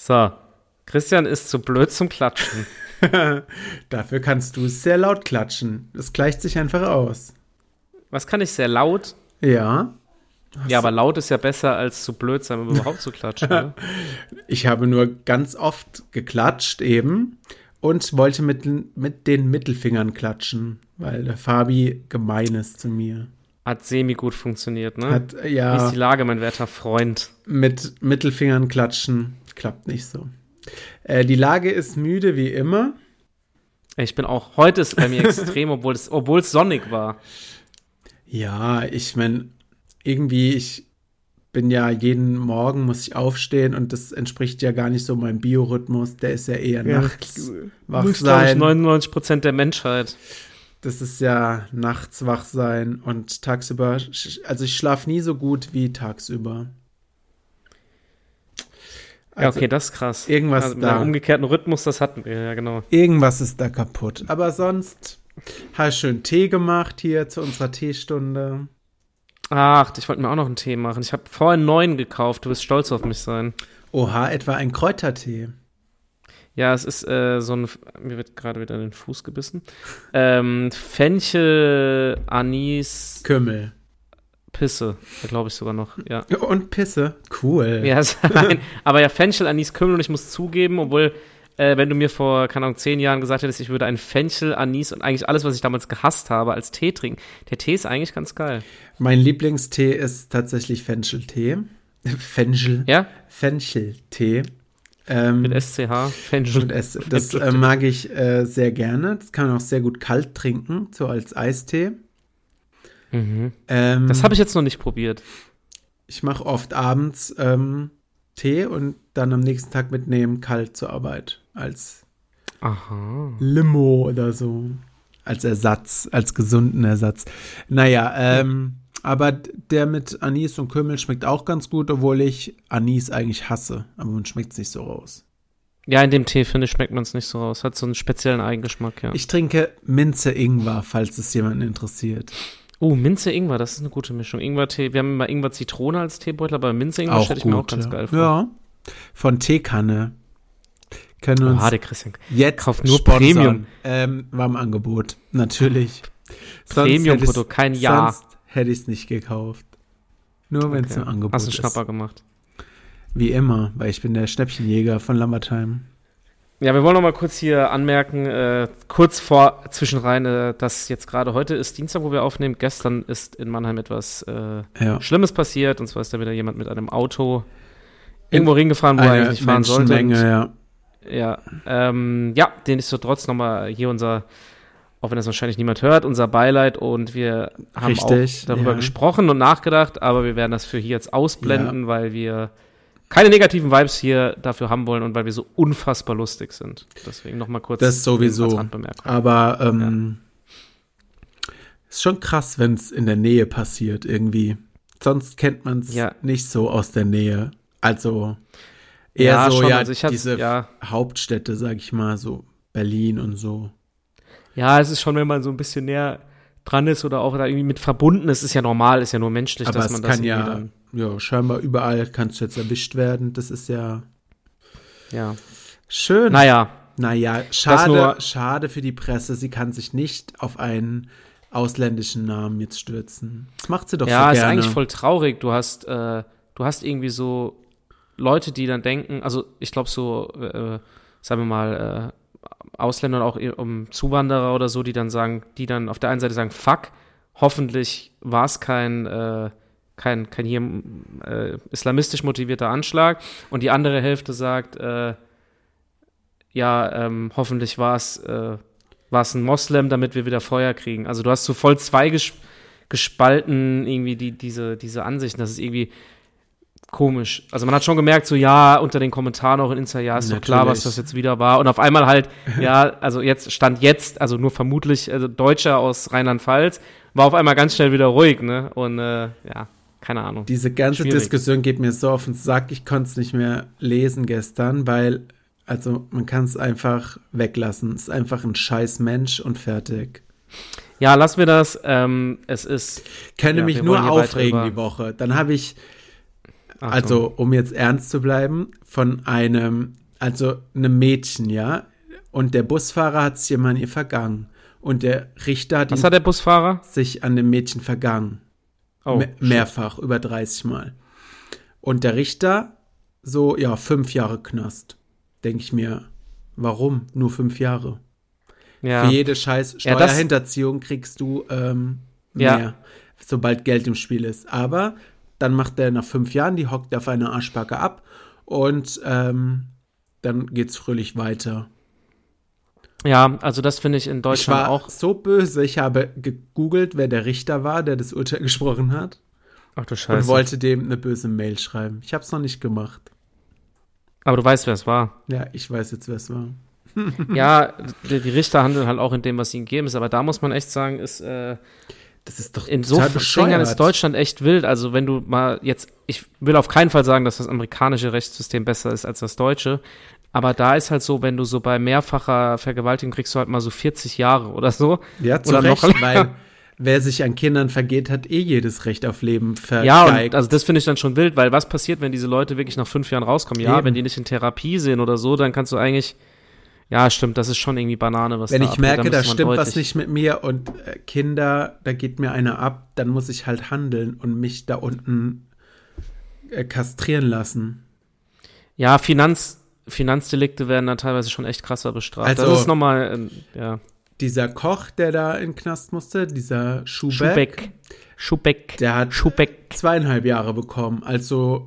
So, Christian ist zu blöd zum Klatschen. Dafür kannst du sehr laut klatschen. Das gleicht sich einfach aus. Was kann ich sehr laut? Ja. Ja, aber laut ist ja besser als zu blöd sein, um überhaupt zu klatschen. Ne? Ich habe nur ganz oft geklatscht eben und wollte mit den Mittelfingern klatschen, weil der Fabi gemein ist zu mir. Hat semi gut funktioniert, ne? Wie ist die Lage, mein werter Freund? Mit Mittelfingern klatschen klappt nicht so. Die Lage ist müde wie immer. Ich bin auch, heute ist bei mir extrem, obwohl es sonnig war. Ja, ich meine, irgendwie, ich bin ja jeden Morgen, muss ich aufstehen und das entspricht ja gar nicht so meinem Biorhythmus. Der ist ja eher nachts wach sein. 99% der Menschheit. Das ist ja nachts wach sein und tagsüber, also ich schlafe nie so gut wie tagsüber. Also ja, okay, das ist krass. Irgendwas also, da. Mit umgekehrten Rhythmus, das hatten wir, ja genau. Irgendwas ist da kaputt. Aber sonst habe ich schön Tee gemacht hier zu unserer Teestunde. Ach, ich wollte mir auch noch einen Tee machen. Ich habe vorhin einen neuen gekauft. Du wirst stolz auf mich sein. Oha, etwa ein Kräutertee. Ja, es ist so ein, mir wird gerade wieder in den Fuß gebissen. Fenchel, Anis. Kümmel. Pisse, glaube ich sogar noch, ja. Und Pisse, cool. Ja, nein, aber ja, Fenchel, Anis, Kümmel und ich muss zugeben, obwohl, wenn du mir vor, keine Ahnung, 10 Jahren gesagt hättest, ich würde einen Fenchel, Anis und eigentlich alles, was ich damals gehasst habe, als Tee trinken. Der Tee ist eigentlich ganz geil. Mein Lieblingstee ist tatsächlich Fencheltee. Fenchel. Ja? Fencheltee. Mit SCH, Fenchel. Das mag ich sehr gerne. Das kann man auch sehr gut kalt trinken, so als Eistee. Mhm. Das habe ich jetzt noch nicht probiert. Ich mache oft abends Tee und dann am nächsten Tag mitnehmen, kalt zur Arbeit. Als Limo oder so. Als Ersatz, als gesunden Ersatz. Naja, aber der mit Anis und Kümmel schmeckt auch ganz gut, obwohl ich Anis eigentlich hasse. Aber man schmeckt es nicht so raus. Ja, in dem Tee, finde ich, schmeckt man es nicht so raus. Hat so einen speziellen Eigengeschmack, ja. Ich trinke Minze-Ingwer, falls es jemanden interessiert. Oh, Minze-Ingwer, das ist eine gute Mischung. Ingwer-Tee, wir haben immer Ingwer-Zitrone als Teebeutel, aber Minze-Ingwer stelle ich mir auch ganz geil vor. Ja, von Teekanne. Können uns der Christian jetzt kauft nur sponsern. War im Angebot, natürlich. Premium-Produkt, kein Jahr. Sonst hätte ich es nicht gekauft. Nur wenn es im Angebot ist. Hast du einen Schnapper gemacht? Wie immer, weil ich bin der Schnäppchenjäger von Lambertheim. Ja, wir wollen noch mal kurz hier anmerken, kurz vor Zwischenrein, dass jetzt gerade heute ist Dienstag, wo wir aufnehmen. Gestern ist in Mannheim etwas Schlimmes passiert. Und zwar ist da wieder jemand mit einem Auto irgendwo hingefahren, wo er eigentlich nicht fahren sollte. Ja, den ist so trotz nochmal hier unser, auch wenn das wahrscheinlich niemand hört, unser Beileid. Und wir haben auch darüber gesprochen und nachgedacht, aber wir werden das für hier jetzt ausblenden, weil wir keine negativen Vibes hier dafür haben wollen und weil wir so unfassbar lustig sind. Deswegen nochmal kurz das sowieso. Als Randbemerkung. Aber ist schon krass, wenn es in der Nähe passiert irgendwie. Sonst kennt man es nicht so aus der Nähe. Also eher so schon, also diese Hauptstädte, sag ich mal, so Berlin und so. Ja, es ist schon, wenn man so ein bisschen näher dran ist oder auch da irgendwie mit verbunden ist, ist ja normal, ist ja nur menschlich, aber dass man das kann scheinbar überall kannst du jetzt erwischt werden. Das ist ja schön. Naja, schade für die Presse. Sie kann sich nicht auf einen ausländischen Namen jetzt stürzen. Das macht sie doch so gerne. Ja, ist eigentlich voll traurig. Du hast irgendwie so Leute, die dann denken, also ich glaube so, sagen wir mal, Ausländer und auch Zuwanderer oder so, die dann auf der einen Seite sagen, fuck, hoffentlich war es kein hier islamistisch motivierter Anschlag, und die andere Hälfte sagt, hoffentlich war es ein Moslem, damit wir wieder Feuer kriegen. Also du hast so voll gespalten irgendwie diese Ansichten, das ist irgendwie komisch. Also man hat schon gemerkt, so unter den Kommentaren auch in Insta, ist doch klar, was das jetzt wieder war. Und auf einmal halt, also also nur vermutlich, also Deutscher aus Rheinland-Pfalz, war auf einmal ganz schnell wieder ruhig, ne? Und keine Ahnung. Diese ganze Diskussion geht mir so auf den Sack, ich konnte es nicht mehr lesen gestern, weil, also man kann es einfach weglassen. Es ist einfach ein scheiß Mensch und fertig. Ja, lassen wir das. Es ist. Könnte mich nur aufregen die Woche. Dann habe ich Also, um jetzt ernst zu bleiben, von einem Mädchen, ja, und der Busfahrer hat sich immer an ihr vergangen. Und der Richter hat Was hat der Busfahrer? sich an dem Mädchen vergangen. Mehrfach, über 30 Mal. Und der Richter, 5 Jahre Knast. Denke ich mir, warum nur 5 Jahre? Ja. Für jede scheiß Steuerhinterziehung kriegst du mehr, sobald Geld im Spiel ist. Aber dann macht er nach 5 Jahren, die hockt auf eine Arschbacke ab und dann geht's fröhlich weiter. Ja, also das finde ich in Deutschland ich war auch so böse, ich habe gegoogelt, wer der Richter war, der das Urteil gesprochen hat. Ach du Scheiße. Und wollte dem eine böse Mail schreiben. Ich habe es noch nicht gemacht. Aber du weißt, wer es war. Ja, ich weiß jetzt, wer es war. Ja, die Richter handeln halt auch in dem, was sie ihnen geben. Aber da muss man echt sagen, das ist doch in so vielen Jahren ist Deutschland echt wild. Also wenn du mal jetzt, ich will auf keinen Fall sagen, dass das amerikanische Rechtssystem besser ist als das deutsche. Aber da ist halt so, wenn du so bei mehrfacher Vergewaltigung kriegst du halt mal so 40 Jahre oder so. Ja, zu oder Recht, noch weil wer sich an Kindern vergeht, hat jedes Recht auf Leben vergeigt. Ja, und also das finde ich dann schon wild, weil was passiert, wenn diese Leute wirklich nach 5 Jahren rauskommen? Ja, Eben. wenn die nicht in Therapie sind oder so, dann kannst du eigentlich, ja, stimmt, das ist schon irgendwie Banane, was wenn da ich abgeht. merke, da muss man stimmt was deutlich- nicht mit mir und Kinder, da geht mir einer ab, dann muss ich halt handeln und mich da unten kastrieren lassen. Ja, Finanzdelikte werden da teilweise schon echt krasser bestraft. Also- das ist nochmal, ja. Dieser Koch, der da in den Knast musste, dieser Schubeck, Schubeck. der hat Schubeck. 2,5 Jahre bekommen. Also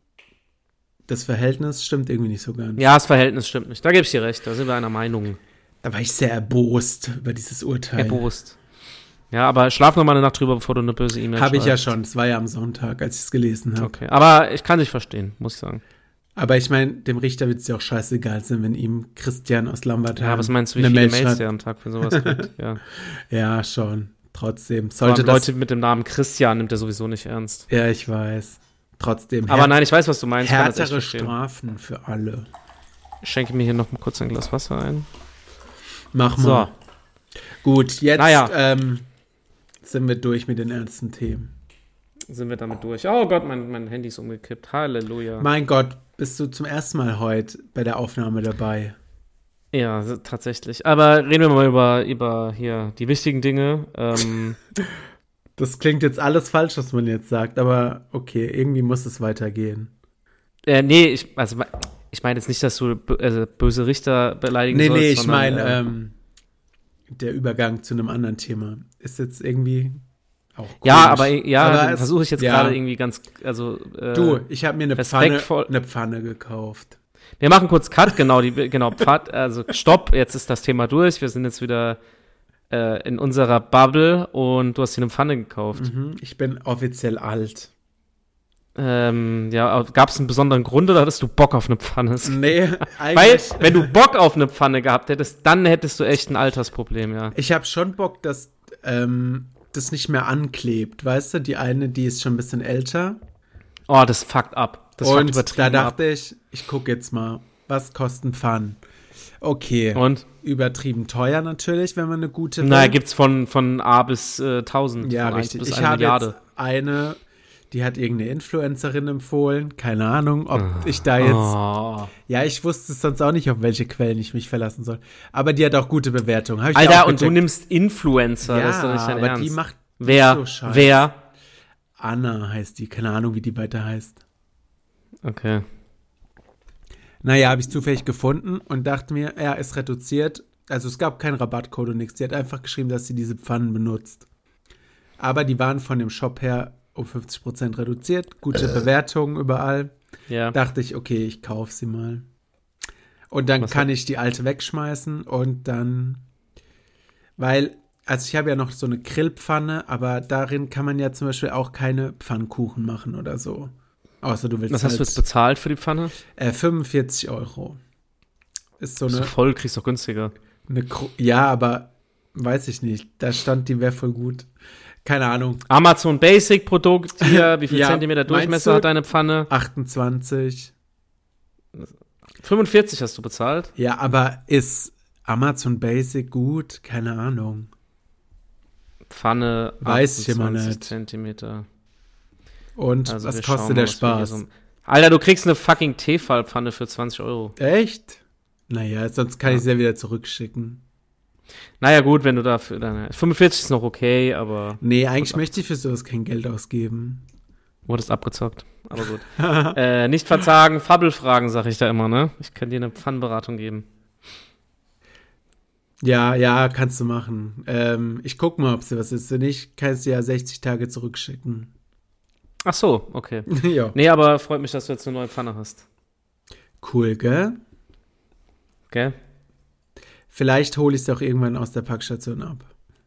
das Verhältnis stimmt irgendwie nicht so ganz. Ja, das Verhältnis stimmt nicht. Da gebe ich dir recht, da sind wir einer Meinung. Da war ich sehr erbost über dieses Urteil. Erbost. Ja, aber schlaf noch mal eine Nacht drüber, bevor du eine böse E-Mail schreibst. Habe ich ja schon. Es war ja am Sonntag, als ich es gelesen habe. Okay, aber ich kann dich verstehen, muss ich sagen. Aber ich meine, dem Richter wird es ja auch scheißegal sein, wenn ihm Christian aus Lambertheim Ja, was meinst du, wie eine viele Mail Mails schreibt. der am Tag für sowas kriegt? Ja. Ja, schon. Trotzdem. Vor allem Sollte das. Leute mit dem Namen Christian nimmt er sowieso nicht ernst. Ja, ich weiß. Trotzdem. Aber nein, ich weiß, was du meinst. Ich kann das echt Härtere verstehen. Strafen für alle. Ich schenke mir hier noch mal kurz ein Glas Wasser ein. Mach So. mal. Gut, jetzt Naja. sind wir durch mit den ernsten Themen. Sind wir damit durch. Oh Gott, mein Handy ist umgekippt. Halleluja. Mein Gott, bist du zum ersten Mal heute bei der Aufnahme dabei? Ja, tatsächlich. Aber reden wir mal über hier die wichtigen Dinge. Das klingt jetzt alles falsch, was man jetzt sagt, aber okay, irgendwie muss es weitergehen. Nee, ich meine jetzt nicht, dass du böse Richter beleidigen sollst. Nee, ich sondern, meine, der Übergang zu einem anderen Thema ist jetzt irgendwie auch komisch. Ja, aber es- versuche ich jetzt ja. gerade irgendwie ganz, Du, ich habe mir eine respektvoll- Pfanne gekauft. Wir machen kurz Cut, also Stopp, jetzt ist das Thema durch. Wir sind jetzt wieder in unserer Bubble und du hast dir eine Pfanne gekauft. Ich bin offiziell alt. Ja, gab es einen besonderen Grund oder hattest du Bock auf eine Pfanne? Nee, Weil, eigentlich. wenn du Bock auf eine Pfanne gehabt hättest, dann hättest du echt ein Altersproblem, ja. Ich habe schon Bock, dass das nicht mehr anklebt, weißt du? Die eine, die ist schon ein bisschen älter. Oh, das fuckt ab. Das fuckt Und übertrieben da ab. dachte ich gucke jetzt mal, was kosten Pfannen? Okay. Und? Übertrieben teuer natürlich, wenn man eine gute will. Naja, gibt's von A bis 1000. Ja, von 1 richtig. bis Ich 1 habe Milliarde. jetzt eine, die hat irgendeine Influencerin empfohlen. Keine Ahnung, ob ich da jetzt. Oh. Ja, ich wusste sonst auch nicht, auf welche Quellen ich mich verlassen soll. Aber die hat auch gute Bewertungen. Hab ich Alter, auch und du gecheckt. nimmst Influencer, Ja, das ist doch nicht dein aber Ernst. die macht Wer? nicht so Scheiß. Wer? Anna heißt die. Keine Ahnung, wie die weiter heißt. Okay. Naja, habe ich zufällig gefunden und dachte mir, ja, ist reduziert. Also es gab keinen Rabattcode und nichts. Sie hat einfach geschrieben, dass sie diese Pfannen benutzt. Aber die waren von dem Shop her um 50% reduziert. Gute Bewertungen überall. Ja. Dachte ich, okay, ich kaufe sie mal. Und dann Was kann ich die alte wegschmeißen und dann, weil, also ich habe ja noch so eine Grillpfanne, aber darin kann man ja zum Beispiel auch keine Pfannkuchen machen oder so. Außer du willst Was hast du jetzt bezahlt für die Pfanne? 45 €. Ist so Bist du eine, voll, kriegst doch günstiger. ja, aber weiß ich nicht. Da stand, die wäre voll gut. Keine Ahnung. Amazon Basic Produkt hier, wie viel Ja, Zentimeter meinst Durchmesser du? hat deine Pfanne? 28. 45 hast du bezahlt? Ja, aber ist Amazon Basic gut? Keine Ahnung. Pfanne Weiß ich immer 28 nicht. Zentimeter. Und also was kostet der Spaß? Alter, du kriegst eine fucking Tefal-Pfanne für 20 €. Echt? Naja, sonst kann ich sie ja wieder zurückschicken. Naja, gut, wenn du dafür dann. 45 ist noch okay, aber. Nee, eigentlich möchte ich für sowas kein Geld ausgeben. Wurdest abgezockt. Aber gut. Nicht verzagen, Fabelfragen, sag ich da immer, ne? Ich kann dir eine Pfannenberatung geben. Ja, kannst du machen. Ich guck mal, ob sie was ist. Wenn nicht, kannst du ja 60 Tage zurückschicken. Ach so, okay. Ja. Nee, aber freut mich, dass du jetzt eine neue Pfanne hast. Cool, gell? Gell? Vielleicht hole ich es auch irgendwann aus der Packstation ab.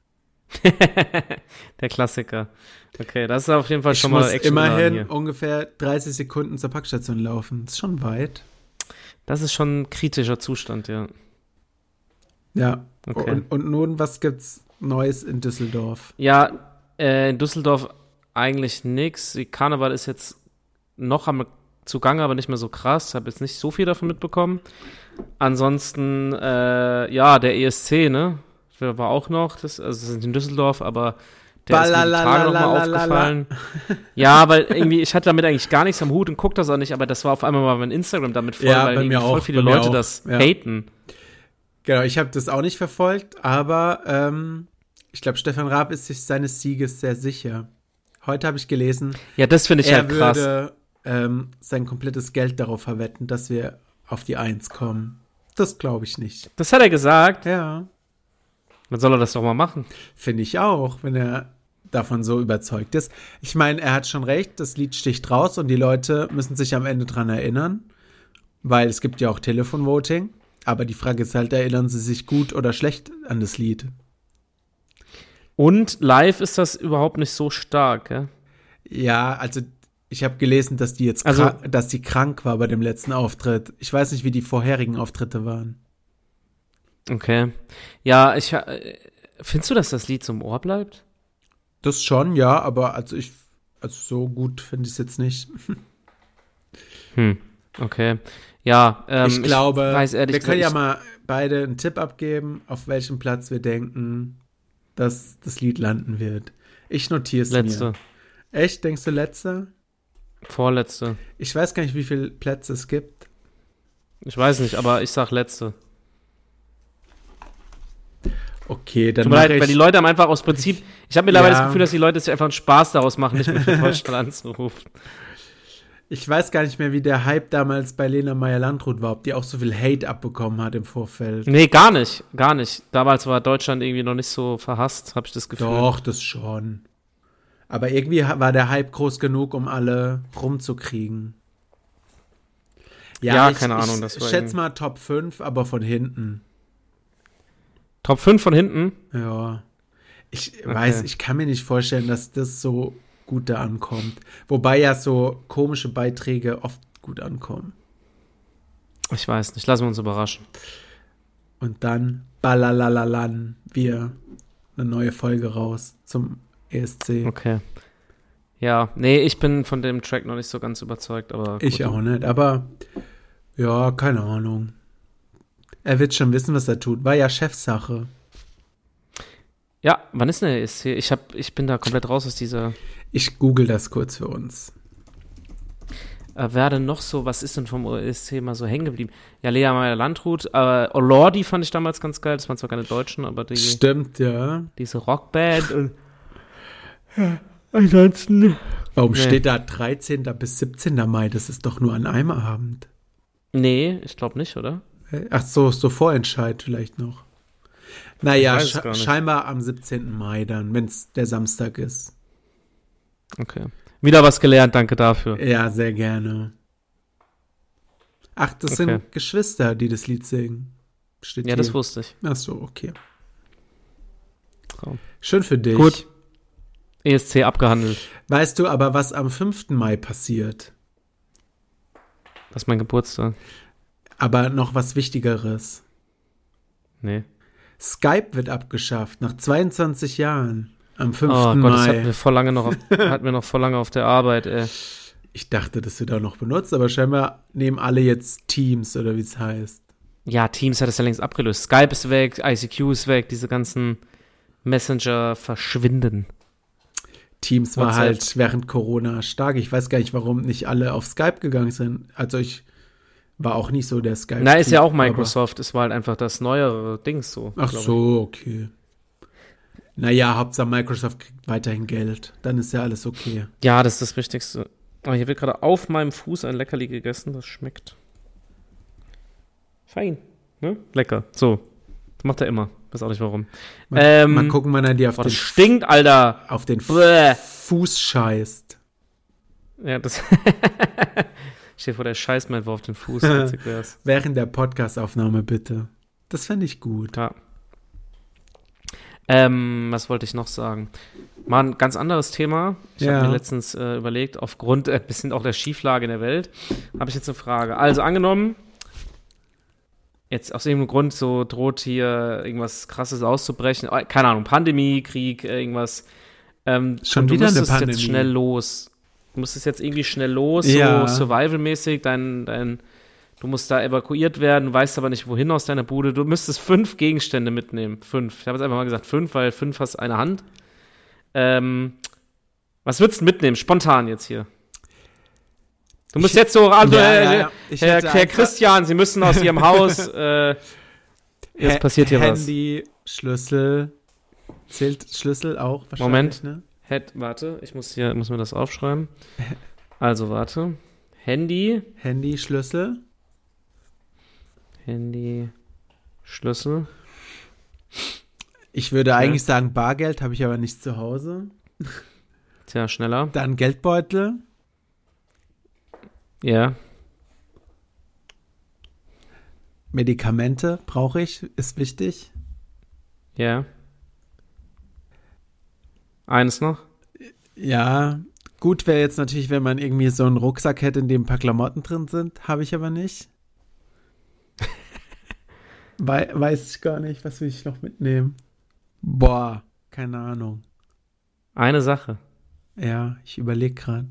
Der Klassiker. Okay, das ist auf jeden Fall schon mal Action. Ich muss immerhin ungefähr 30 Sekunden zur Packstation laufen. Das ist schon weit. Das ist schon ein kritischer Zustand, ja. Ja. Okay. Und nun, was gibt's Neues in Düsseldorf? Ja, in Düsseldorf eigentlich nix. Die Karneval ist jetzt noch am zugange, aber nicht mehr so krass. Habe jetzt nicht so viel davon mitbekommen. Ansonsten, der ESC, ne? War auch noch, das ist in Düsseldorf, aber der ist mir die Tage nochmal aufgefallen. Ja, weil irgendwie, ich hatte damit eigentlich gar nichts am Hut und guck das auch nicht, aber das war auf einmal mal mein Instagram damit voll, weil irgendwie voll viele Leute das haten. Genau, ich habe das auch nicht verfolgt, aber ich glaube, Stefan Raab ist sich seines Sieges sehr sicher. Heute habe ich gelesen, ja, das finde ich halt krass. Er würde sein komplettes Geld darauf verwetten, dass wir auf die 1 kommen. Das glaube ich nicht. Das hat er gesagt? Ja. Dann soll er das doch mal machen. Finde ich auch, wenn er davon so überzeugt ist. Ich meine, er hat schon recht, das Lied sticht raus und die Leute müssen sich am Ende dran erinnern, weil es gibt ja auch Telefonvoting. Aber die Frage ist halt, erinnern sie sich gut oder schlecht an das Lied? Und live ist das überhaupt nicht so stark, gell? Ja, also ich habe gelesen, dass die jetzt dass die krank war bei dem letzten Auftritt. Ich weiß nicht, wie die vorherigen Auftritte waren. Okay. Ja, findest du, dass das Lied zum Ohr bleibt? Das schon, ja, aber also so gut finde ich es jetzt nicht. Okay. Ja, ich glaube, wir können ja mal beide einen Tipp abgeben, auf welchem Platz wir denken, dass das Lied landen wird. Ich notiere es mir. Letzte. Echt? Denkst du letzter? Vorletzte. Ich weiß gar nicht, wie viele Plätze es gibt. Ich weiß nicht, aber ich sag letzte. Okay, dann weil die Leute haben einfach aus Prinzip, ich habe mittlerweile das Gefühl, dass die Leute sich einfach einen Spaß daraus machen, nicht mehr für Deutschland anzurufen. Ich weiß gar nicht mehr, wie der Hype damals bei Lena Meyer-Landrut war, ob die auch so viel Hate abbekommen hat im Vorfeld. Nee, gar nicht. Damals war Deutschland irgendwie noch nicht so verhasst, habe ich das Gefühl. Doch, das schon. Aber irgendwie war der Hype groß genug, um alle rumzukriegen. Ja, keine Ahnung. Ich schätze mal Top 5, aber von hinten. Top 5 von hinten? Ja. Ich kann mir nicht vorstellen, dass das so gut da ankommt. Wobei ja so komische Beiträge oft gut ankommen. Ich weiß nicht, lassen wir uns überraschen. Und dann ballalalalan wir eine neue Folge raus zum ESC. Okay. Ja, nee, ich bin von dem Track noch nicht so ganz überzeugt, aber gut. Ich auch nicht, aber ja, keine Ahnung. Er wird schon wissen, was er tut. War ja Chefsache. Ja, wann ist denn der ESC? Ich bin da komplett raus aus dieser. Ich google das kurz für uns. Wer denn noch so, was ist denn vom ESC mal so hängen geblieben? Ja, Lea Meyer-Landrut, Lordi fand ich damals ganz geil, das waren zwar keine Deutschen, aber die. Stimmt, ja. Diese Rockband und. Ansonsten. Warum steht da 13. bis 17. Mai? Das ist doch nur an einem Abend. Nee, ich glaube nicht, oder? Ach so Vorentscheid vielleicht noch. Naja, scheinbar am 17. Mai dann, wenn es der Samstag ist. Okay. Wieder was gelernt, danke dafür. Ja, sehr gerne. Ach, das sind Geschwister, die das Lied singen. Steht hier. Das wusste ich. Ach so, okay. So. Schön für dich. Gut. ESC abgehandelt. Weißt du aber, was am 5. Mai passiert? Das ist mein Geburtstag. Aber noch was Wichtigeres. Nee. Skype wird abgeschafft, nach 22 Jahren. Am 5. Mai. Das hatten wir noch voll lange auf der Arbeit, ey. Ich dachte, das wird auch noch benutzt, aber scheinbar nehmen alle jetzt Teams, oder wie es heißt. Ja, Teams hat es ja längst abgelöst. Skype ist weg, ICQ ist weg, diese ganzen Messenger verschwinden. Teams war halt während Corona stark. Ich weiß gar nicht, warum nicht alle auf Skype gegangen sind. Also ich war auch nicht so der Skype. Na, ist ja auch Microsoft. Es war halt einfach das neuere Dings so. Ach so, okay. Naja, Hauptsache Microsoft kriegt weiterhin Geld. Dann ist ja alles okay. Ja, das ist das Wichtigste. Aber hier wird gerade auf meinem Fuß ein Leckerli gegessen. Das schmeckt fein. Ne? Lecker. So. Das macht er immer. Weiß auch nicht warum. Mal gucken, wann er dir auf den stinkt, Alter. Auf den Fuß scheißt. Ja, das Stell dir vor, der scheißt mir einfach auf den Fuß. Witzig wär's. Während der Podcast-Aufnahme, bitte. Das fände ich gut. Ja. Was wollte ich noch sagen? Mal ein ganz anderes Thema. Ich habe mir letztens überlegt, aufgrund ein bisschen auch der Schieflage in der Welt, habe ich jetzt eine Frage. Also angenommen, jetzt aus irgendeinem Grund so droht hier irgendwas Krasses auszubrechen. Keine Ahnung, Pandemie, Krieg, irgendwas. Schon wieder eine Pandemie. Jetzt schnell los. Du musstest jetzt irgendwie schnell los, so survival-mäßig, du musst da evakuiert werden, weißt aber nicht, wohin aus deiner Bude. Du müsstest 5 Gegenstände mitnehmen. 5. Ich habe jetzt einfach mal gesagt 5, weil 5 hast eine Hand. Was würdest du mitnehmen? Spontan jetzt hier. Du musst jetzt so, Herr Christian, Sie müssen aus Ihrem Haus, jetzt passiert hier was. Handy, Schlüssel, zählt Schlüssel auch wahrscheinlich, Moment. Ne? Warte, ich muss mir das aufschreiben. Also, warte. Handy, Schlüssel. Schlüssel. Ich würde eigentlich sagen Bargeld, habe ich aber nicht zu Hause. Tja, schneller. Dann Geldbeutel. Ja. Medikamente brauche ich, ist wichtig. Ja. Eines noch? Ja, gut wäre jetzt natürlich, wenn man irgendwie so einen Rucksack hätte, in dem ein paar Klamotten drin sind. Habe ich aber nicht. Weiß ich gar nicht, was will ich noch mitnehmen. Boah, keine Ahnung. Eine Sache. Ja, ich überlege gerade.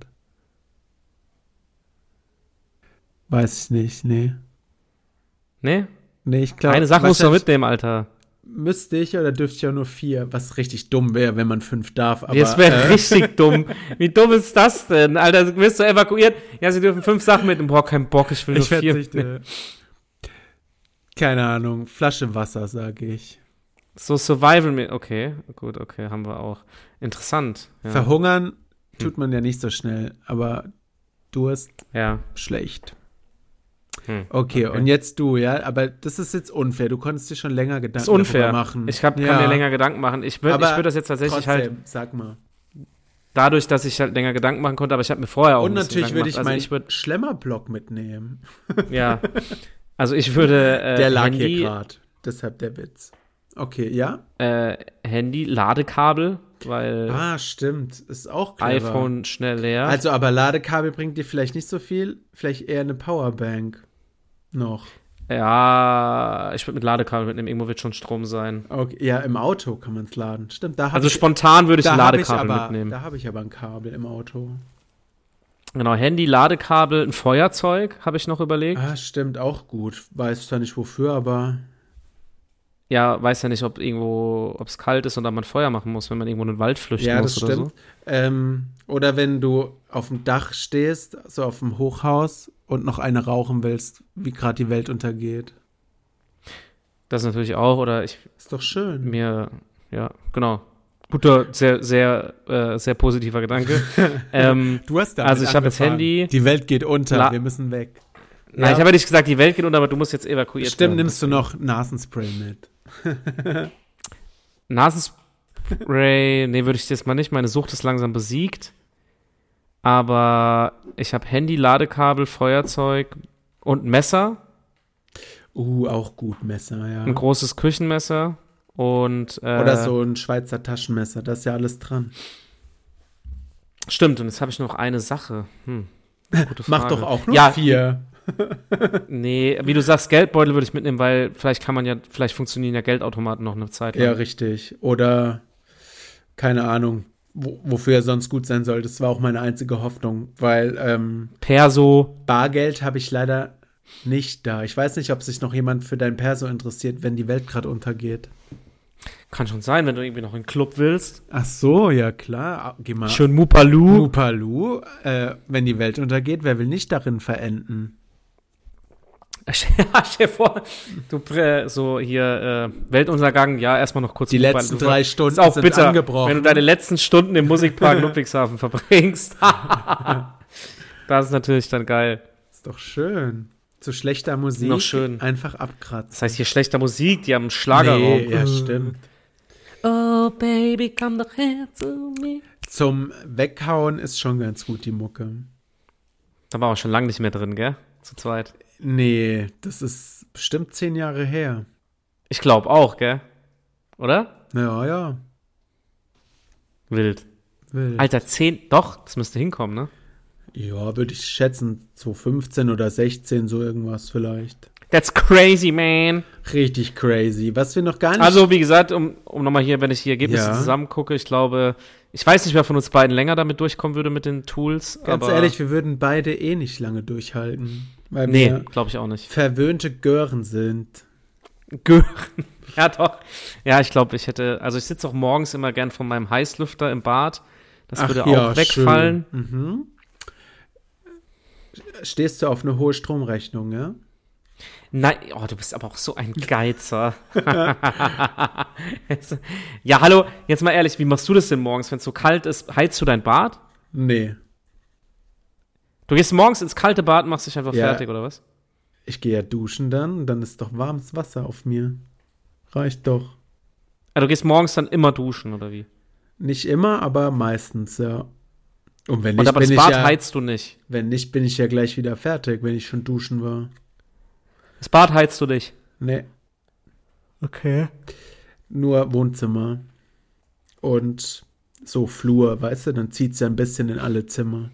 Weiß ich nicht, nee. Nee? Nee, ich glaube. Eine Sache musst du noch mitnehmen, Alter. Müsste ich oder dürfte ich auch nur 4? Was richtig dumm wäre, wenn man 5 darf. Aber, das wäre richtig dumm. Wie dumm ist das denn? Alter, du wirst so evakuiert. Ja, sie dürfen 5 Sachen mitnehmen. Boah, kein Bock, ich will nur 4. Keine Ahnung, Flasche Wasser, sage ich. So Survival, okay, gut, okay, haben wir auch. Interessant. Ja. Verhungern tut man ja nicht so schnell, aber Durst, schlecht. Okay, und jetzt du, ja, aber das ist jetzt unfair. Du konntest dir schon länger Gedanken darüber machen. Ich kann mir länger Gedanken machen. Ich würd das jetzt tatsächlich trotzdem, sag mal. Dadurch, dass ich halt länger Gedanken machen konnte, aber ich habe mir vorher auch und natürlich würde ich meinen Schlemmerblock mitnehmen. Ja, also ich würde der lag Handy, hier gerade, deshalb der Witz. Okay, ja? Handy, Ladekabel, weil stimmt, ist auch clever. iPhone schnell leer. Also, aber Ladekabel bringt dir vielleicht nicht so viel, vielleicht eher eine Powerbank noch. Ja, ich würde mit Ladekabel mitnehmen, irgendwo wird schon Strom sein. Okay, ja, im Auto kann man es laden. Stimmt, spontan würde ich ein Ladekabel mitnehmen. Da habe ich aber ein Kabel im Auto. Genau, Handy, Ladekabel, ein Feuerzeug, habe ich noch überlegt. Stimmt, auch gut. Weiß zwar nicht wofür, aber ja, weiß ja nicht, ob es kalt ist und dann man Feuer machen muss, wenn man irgendwo in den Wald flüchten muss oder so. Ja, das stimmt. Oder wenn du auf dem Dach stehst, so auf dem Hochhaus und noch eine rauchen willst, wie gerade die Welt untergeht. Das natürlich auch, oder ich... Ist doch schön. Ja, genau. Guter, sehr, sehr, sehr positiver Gedanke. Du hast also ich habe jetzt Handy. Die Welt geht unter, wir müssen weg. Nein, ich habe ja nicht gesagt, die Welt geht unter, aber du musst jetzt evakuiert werden. Stimmt, nimmst du noch Nasenspray mit. Nasenspray, nee, würde ich jetzt mal nicht. Meine Sucht ist langsam besiegt. Aber ich habe Handy, Ladekabel, Feuerzeug und Messer. Auch gut, Messer, ja. Ein großes Küchenmesser und oder so ein Schweizer Taschenmesser, da ist ja alles dran. Stimmt, und jetzt habe ich noch eine Sache. Gute Frage. Mach doch auch nur 4. Nee, wie du sagst, Geldbeutel würde ich mitnehmen, weil vielleicht funktionieren ja Geldautomaten noch eine Zeit lang. Ja, richtig. Oder, keine Ahnung, wofür er sonst gut sein soll. Das war auch meine einzige Hoffnung, weil Perso. Bargeld habe ich leider nicht da. Ich weiß nicht, ob sich noch jemand für dein Perso interessiert, wenn die Welt gerade untergeht. Kann schon sein, wenn du irgendwie noch in den Club willst. Ach so, ja klar. Geh mal. Schön Mupalu. Mupalu. Wenn die Welt untergeht, wer will nicht darin verenden? Stell dir vor, du so hier Weltuntergang, ja, erstmal noch kurz. Die letzten 3 Stunden ist auch sind bitter, angebrochen. wenn du deine letzten Stunden im Musikpark Ludwigshafen verbringst. Das ist natürlich dann geil. Ist doch schön. Zu schlechter Musik noch schön. Einfach abkratzen. Das heißt hier schlechter Musik, die haben einen Schlagerraum. Nee, ja, stimmt. Oh, Baby, komm doch her zu mir. Zum Weghauen ist schon ganz gut, die Mucke. Da war auch schon lange nicht mehr drin, gell? Zu zweit. Nee, das ist bestimmt 10 Jahre her. Ich glaube auch, gell? Oder? Ja. Wild. Alter, 10, doch, das müsste hinkommen, ne? Ja, würde ich schätzen, so 15 oder 16, so irgendwas vielleicht. That's crazy, man. Richtig crazy. Was wir noch gar nicht... Also, wie gesagt, um nochmal hier, wenn ich die Ergebnisse zusammen gucke, ich glaube, ich weiß nicht, wer von uns beiden länger damit durchkommen würde mit den Tools. Ganz ehrlich, wir würden beide nicht lange durchhalten. Weil nee, glaube ich auch nicht. Verwöhnte Gören sind. Gören? Ja, doch. Ja, ich glaube, ich sitze auch morgens immer gern von meinem Heißlüfter im Bad. Das würde auch wegfallen. Mhm. Stehst du auf eine hohe Stromrechnung, ja? Nein, oh, du bist aber auch so ein Geizer. Ja, hallo, jetzt mal ehrlich, wie machst du das denn morgens, wenn es so kalt ist? Heizt du dein Bad? Nee. Du gehst morgens ins kalte Bad und machst dich einfach fertig, oder was? Ich gehe ja duschen dann ist doch warmes Wasser auf mir. Reicht doch. Also du gehst morgens dann immer duschen, oder wie? Nicht immer, aber meistens, ja. Und wenn nicht, aber das Bad heizt du nicht? Wenn nicht, bin ich ja gleich wieder fertig, wenn ich schon duschen war. Das Bad heizt du nicht? Nee. Okay. Nur Wohnzimmer. Und so Flur, weißt du, dann zieht es ja ein bisschen in alle Zimmer.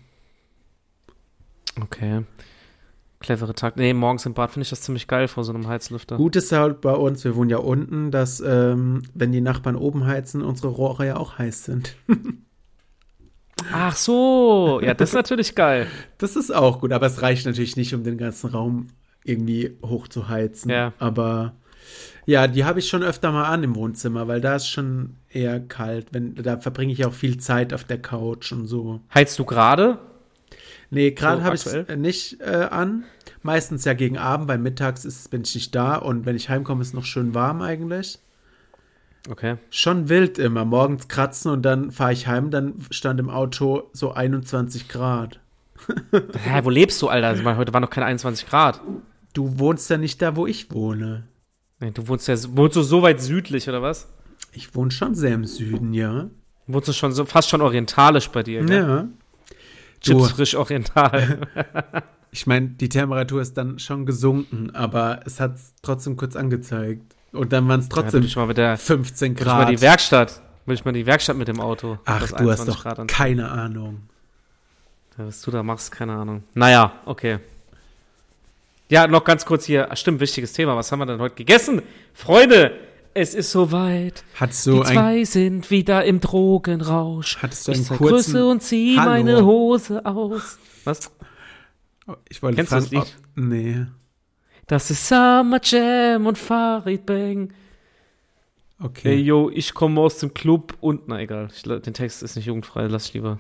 Okay. Clevere Takt. Nee, morgens im Bad finde ich das ziemlich geil vor so einem Heizlüfter. Gut ist halt bei uns, wir wohnen ja unten, dass, wenn die Nachbarn oben heizen, unsere Rohre ja auch heiß sind. Ach so, ja, das ist natürlich geil. Das ist auch gut, aber es reicht natürlich nicht, um den ganzen Raum irgendwie hoch zu heizen. Ja. Aber ja, die habe ich schon öfter mal an im Wohnzimmer, weil da ist schon eher kalt. Da verbringe ich auch viel Zeit auf der Couch und so. Heizt du gerade? Nee, gerade habe ich es nicht an. Meistens ja gegen Abend, weil mittags bin ich nicht da und wenn ich heimkomme, ist es noch schön warm eigentlich. Okay. Schon wild immer. Morgens kratzen und dann fahre ich heim, dann stand im Auto so 21 Grad. Hä, wo lebst du, Alter? Heute waren noch keine 21 Grad. Du wohnst ja nicht da, wo ich wohne. Nee, du wohnst du so weit südlich, oder was? Ich wohne schon sehr im Süden, ja. Wohnst du schon so fast schon orientalisch bei dir, gell? Ja. Chips frisch oriental. Ich meine, die Temperatur ist dann schon gesunken, aber es hat es trotzdem kurz angezeigt. Und dann waren es trotzdem 15 Grad. Will ich mal die Werkstatt mit dem Auto. Ach, du hast doch keine Ahnung. Ja, was du da machst, keine Ahnung. Naja, okay. Ja, noch ganz kurz hier. Stimmt, wichtiges Thema. Was haben wir denn heute gegessen? Freunde, es ist soweit. Die zwei sind wieder im Drogenrausch. Hattest du einen kurzen Grüße und zieh meine Hose aus. Was? Ich wollte Kennst fragen, du das Lied? Nee. Das ist Summer Jam und Farid Bang. Okay. Ey, yo, ich komme aus dem Club und, na egal, den Text ist nicht jugendfrei, lass ich lieber.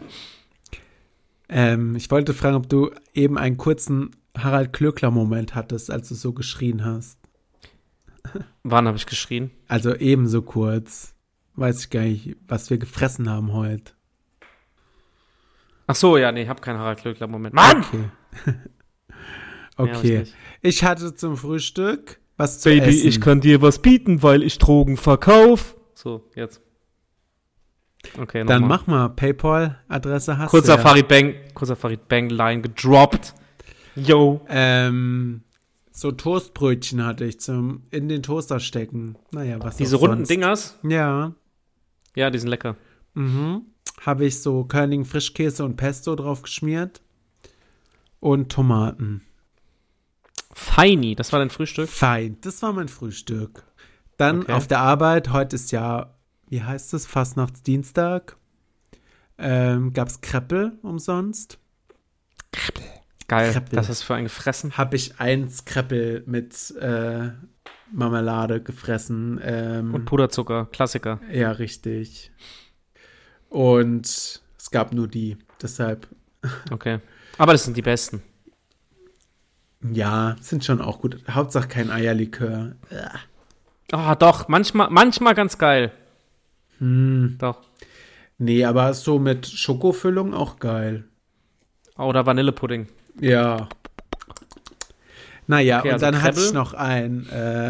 Ich wollte fragen, ob du eben einen kurzen Harald Klöckler-Moment hattest, als du so geschrien hast. Wann habe ich geschrien? Also ebenso kurz. Weiß ich gar nicht, was wir gefressen haben heute. Ach so, ja, nee, ich habe keinen Harald Klöckler-Moment. Mann! Okay. Ja, ich hatte zum Frühstück was zu Baby, essen. ich kann dir was bieten, weil ich Drogen verkauf. So, jetzt. Okay, nochmal. Dann mach mal, PayPal-Adresse hast kurzer du Farid Bang Line gedroppt. Yo. So Toastbrötchen hatte ich in den Toaster stecken. Naja, was diese runden Dingers? Ja. Ja, die sind lecker. Mhm. Habe ich so Körnigen Frischkäse und Pesto drauf geschmiert. Und Tomaten. Feini, das war dein Frühstück? Fein, das war mein Frühstück. Dann auf der Arbeit, heute ist ja, wie heißt es, Fastnachtsdienstag, gab es Kreppel umsonst. Geil, das ist für ein gefressen. Habe ich 1 Kreppel mit Marmelade gefressen. Und Puderzucker, Klassiker. Ja, richtig. Und es gab nur die, deshalb. Okay. Aber das sind die besten. Ja, sind schon auch gut. Hauptsache kein Eierlikör. Doch, manchmal ganz geil. Doch. Nee, aber so mit Schokofüllung auch geil. Oder Vanillepudding. Ja. Naja, Okay, und also dann hatte Krebbel. ich noch ein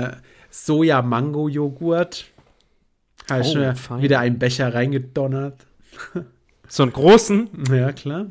Soja-Mango-Joghurt. Habe ich mir fein. wieder einen Becher reingedonnert. So einen großen Ja, klar.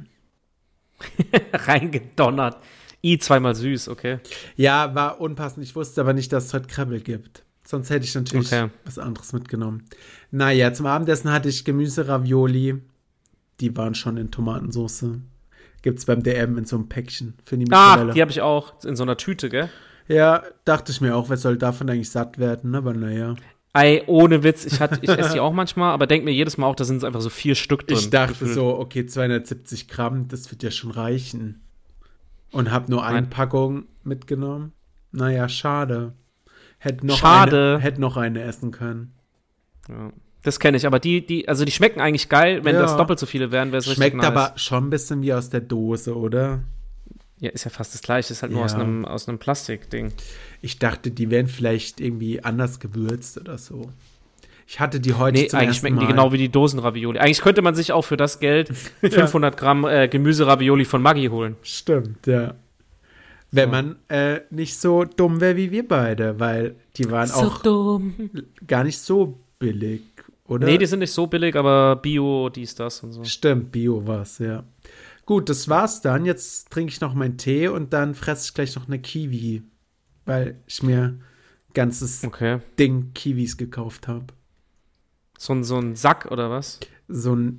reingedonnert. Zweimal süß, okay. Ja, war unpassend. Ich wusste aber nicht, dass es heute Krebbel gibt. Sonst hätte ich natürlich was anderes mitgenommen. Naja, zum Abendessen hatte ich Gemüse-Ravioli. Die waren schon in Tomatensauce. Gibt's beim DM in so einem Päckchen für die Mikrowelle. Die habe ich auch in so einer Tüte, gell? Ja, dachte ich mir auch, wer soll davon eigentlich satt werden, aber naja. Ey, ohne Witz, ich esse die auch manchmal, aber denk mir jedes Mal auch, da sind einfach so 4 Stück drin. Ich dachte gefühlt. so, okay, 270 Gramm, das wird ja schon reichen. Und hab nur eine Packung mitgenommen. Naja, schade. Hätte noch eine essen können. Ja, das kenne ich, aber die schmecken eigentlich geil. Wenn das doppelt so viele wären, wäre es richtig nice. Schmeckt aber schon ein bisschen wie aus der Dose, oder? Ja, ist ja fast das Gleiche, ist halt nur aus einem Plastikding. Ich dachte, die wären vielleicht irgendwie anders gewürzt oder so. Ich hatte die heute zum eigentlich ersten schmecken Mal. die genau wie die Dosenravioli. Eigentlich könnte man sich auch für das Geld 500 Gramm Gemüseravioli von Maggi holen. Stimmt, ja. Wenn man nicht so dumm wäre wie wir beide, weil die waren so auch dumm. Gar nicht so billig, oder? Nee, die sind nicht so billig, aber Bio, dies, das und so. Stimmt, Bio war's, ja. Gut, das war's dann. Jetzt trinke ich noch meinen Tee und dann fresse ich gleich noch eine Kiwi, weil ich mir ganzes Ding Kiwis gekauft habe. So ein Sack oder was? So ein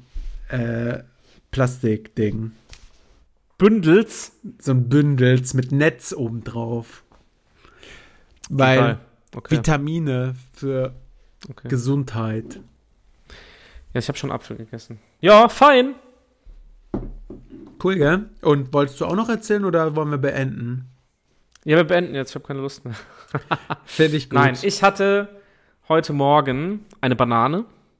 Plastikding. Bündels? So ein Bündels mit Netz obendrauf. Weil Vitamine für Gesundheit. Ja, ich habe schon Apfel gegessen. Ja, fein. Cool, gell? Und wolltest du auch noch erzählen oder wollen wir beenden? Ja, wir beenden jetzt. Ich habe keine Lust mehr. Finde ich gut. Nein, ich hatte heute Morgen eine Banane.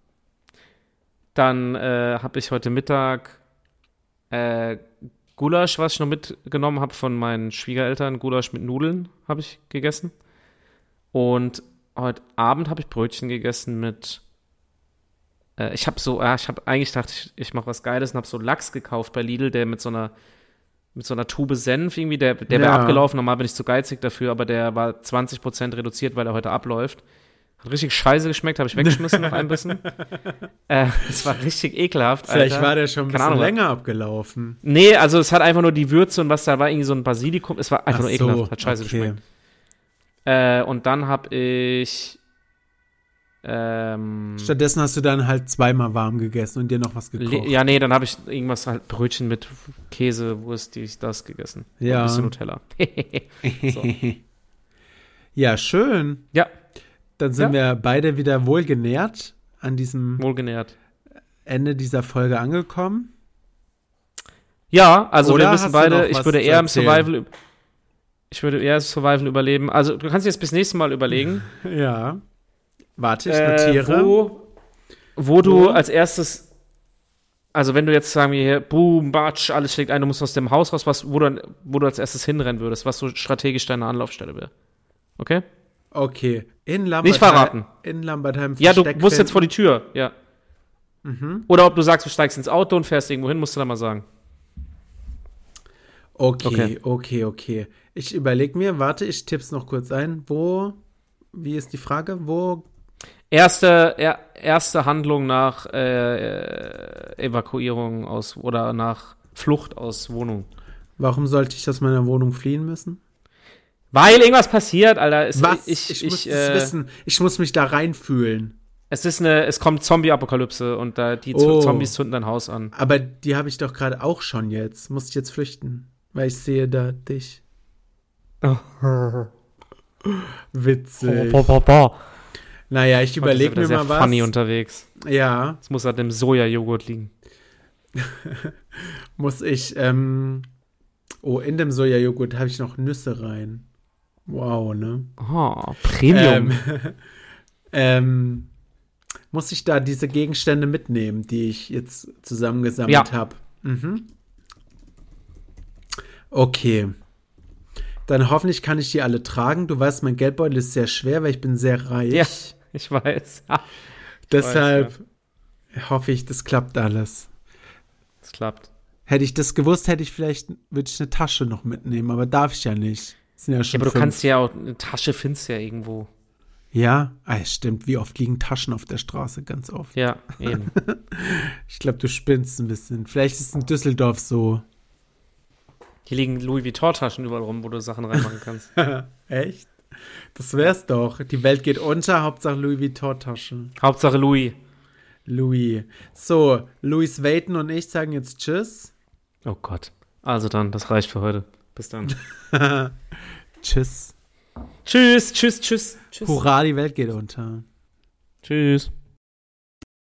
Dann habe ich heute Mittag Gulasch, was ich noch mitgenommen habe von meinen Schwiegereltern. Gulasch mit Nudeln habe ich gegessen. Und heute Abend habe ich Brötchen gegessen mit ich habe eigentlich gedacht, ich mache was Geiles und habe so Lachs gekauft bei Lidl, der mit so einer Tube Senf irgendwie, der wäre abgelaufen. Normal bin ich zu geizig dafür, aber der war 20% reduziert, weil er heute abläuft. Hat richtig scheiße geschmeckt, habe ich weggeschmissen nach ein bisschen. Es war richtig ekelhaft, Alter. Vielleicht war der schon ein bisschen länger abgelaufen. Nee, also es hat einfach nur die Würze und was da war, irgendwie so ein Basilikum. Es war einfach nur ekelhaft, hat scheiße geschmeckt. Und dann habe ich stattdessen hast du dann halt zweimal warm gegessen und dir noch was gekocht. Ja, nee, dann habe ich irgendwas halt Brötchen mit Käse, Wurst, das gegessen. Ja. Und ein bisschen Nutella. So. Ja, schön. Ja. Dann sind wir beide wieder wohlgenährt an diesem Ende dieser Folge angekommen. Ja, also oder wir wissen beide, ich würde eher im Survival überleben. Also du kannst dir das bis nächstes Mal überlegen. Ja. Warte, ich notiere. Wo du als erstes, also wenn du jetzt sagen wir hier, boom, batsch, alles schlägt ein, du musst aus dem Haus raus, wo du als erstes hinrennen würdest, was so strategisch deine Anlaufstelle wäre. Okay? Okay. In Lambertheim. Nicht verraten. In Lambertheim. Ja, du musst jetzt vor die Tür, ja. Mhm. Oder ob du sagst, du steigst ins Auto und fährst irgendwo hin, musst du dann mal sagen. Okay. Ich überlege mir, warte, ich tipp's noch kurz ein. Wie ist die Frage? Erste Handlung nach Evakuierung oder nach Flucht aus Wohnung. Warum sollte ich aus meiner Wohnung fliehen müssen? Weil irgendwas passiert, Alter. Ich muss das wissen. Ich muss mich da reinfühlen. Es kommt Zombie-Apokalypse und Zombies zünden dein Haus an. Aber die habe ich doch gerade auch schon jetzt. Muss ich jetzt flüchten? Weil ich sehe da dich. Witzig. Naja, ich überlege mir mal was. Funny unterwegs. Ja. Es muss an dem Sojajoghurt liegen. Muss ich, in dem Sojajoghurt habe ich noch Nüsse rein. Wow, ne? Oh, Premium. Muss ich da diese Gegenstände mitnehmen, die ich jetzt zusammengesammelt habe? Mhm. Okay. Dann hoffentlich kann ich die alle tragen. Du weißt, mein Geldbeutel ist sehr schwer, weil ich bin sehr reich. Ja, ich weiß. Deshalb hoffe ich, das klappt alles. Es klappt. Hätte ich das gewusst, würde ich eine Tasche noch mitnehmen, aber darf ich ja nicht. Sind ja schon aber 5. Du kannst ja auch, eine Tasche findest du ja irgendwo. Ja? Stimmt. Wie oft liegen Taschen auf der Straße? Ganz oft. Ja, eben. Ich glaube, du spinnst ein bisschen. Vielleicht ist es in Düsseldorf so. Hier liegen Louis Vuitton-Taschen überall rum, wo du Sachen reinmachen kannst. Echt? Das wär's doch. Die Welt geht unter, Hauptsache Louis Vuitton-Taschen. Hauptsache Louis. So, Louis Vuitton und ich sagen jetzt Tschüss. Oh Gott. Also dann, das reicht für heute. Bis dann. Tschüss. Tschüss. Hurra, die Welt geht unter. Tschüss.